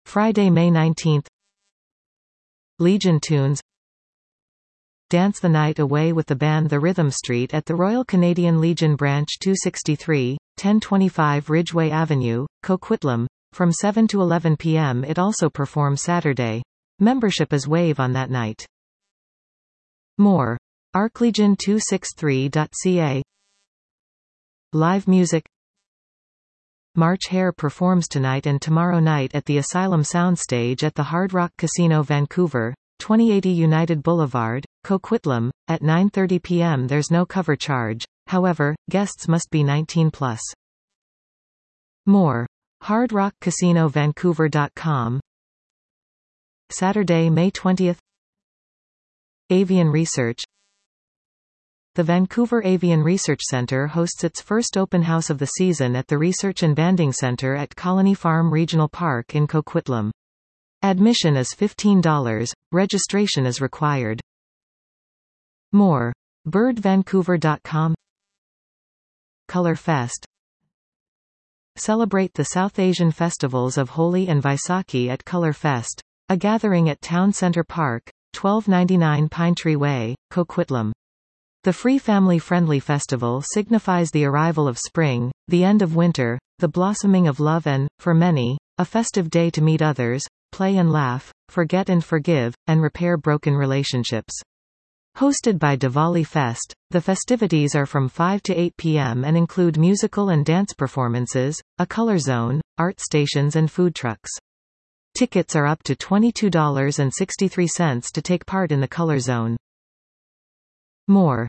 Friday, May 19th. Legion Tunes. Dance the night away with the band The Rhythm Street at the Royal Canadian Legion Branch 263, 1025 Ridgeway Avenue, Coquitlam, from 7 to 11 p.m. It also performs Saturday. Membership is waived on that night. More. arclegion263.ca. Live music. March Hare performs tonight and tomorrow night at the Asylum Soundstage at the Hard Rock Casino Vancouver, 2080 United Boulevard, Coquitlam, at 9:30 p.m. There's no cover charge, however, guests must be 19+. More. hardrockcasinovancouver.com. Saturday, May 20th. Avian Research. The Vancouver Avian Research Centre hosts its first open house of the season at the Research and Banding Centre at Colony Farm Regional Park in Coquitlam. Admission is $15, registration is required. More. birdvancouver.com. Colour Fest. Celebrate the South Asian festivals of Holi and Vaisakhi at Colour Fest, a gathering at Town Centre Park, 1299 Pinetree Way, Coquitlam. The free family-friendly festival signifies the arrival of spring, the end of winter, the blossoming of love and, for many, a festive day to meet others, play and laugh, forget and forgive, and repair broken relationships. Hosted by Diwali Fest, the festivities are from 5 to 8 p.m. and include musical and dance performances, a color zone, art stations and food trucks. Tickets are up to $22.63 to take part in the color zone. More.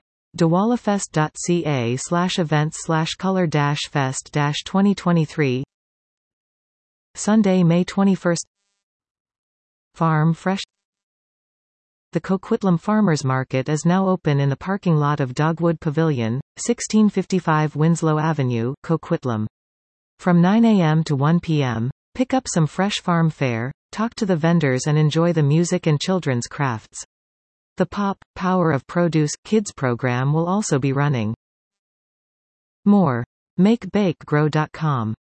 diwalifest.ca/events/color-fest-2023. Sunday, May 21st. Farm Fresh. The Coquitlam Farmers Market is now open in the parking lot of Dogwood Pavilion, 1655 Winslow Avenue, Coquitlam. From 9 a.m. to 1 p.m., pick up some fresh farm fare, talk to the vendors and enjoy the music and children's crafts. The Pop, Power of Produce, Kids program will also be running. More. MakeBakeGrow.com